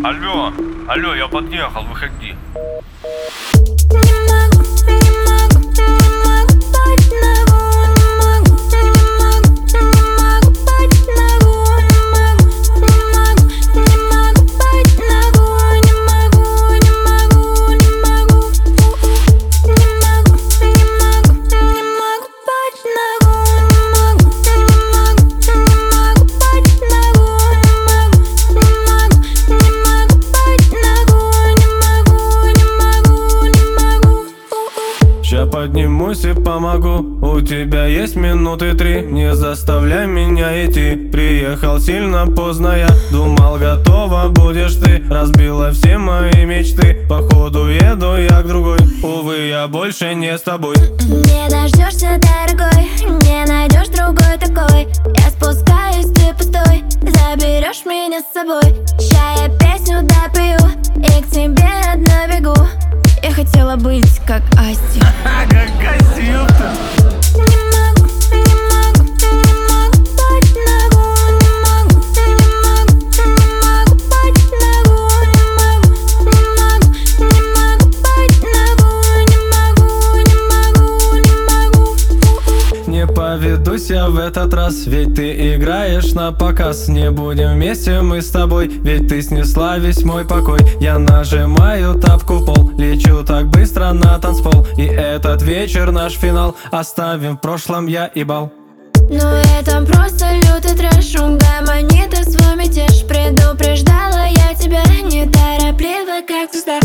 Алло, алло, я подъехал, выходи. Ща поднимусь и помогу. У тебя есть минуты 3. Не заставляй меня идти. Приехал сильно поздно, я думал, готова будешь ты. Разбила все мои мечты. Походу еду я к другой. Увы, я больше не с тобой. Не дождешься, дорогой, не найдешь другой такой. Я спускаюсь, ты пустой, заберешь меня с собой. Ща я песню допою и к тебе одна бегу. Я хотела быть как Асти. Как Асти, ёпта. Не поведусь я в этот раз, ведь ты играешь на показ. Не будем вместе мы с тобой, ведь ты снесла весь мой покой. Я нажимаю тапку в пол, лечу так быстро на танцпол. И этот вечер наш финал, оставим в прошлом я и бал. Но это просто лютый трэш, угомони ты свой мятеж. Предупреждала я тебя неторопливо, как звезда.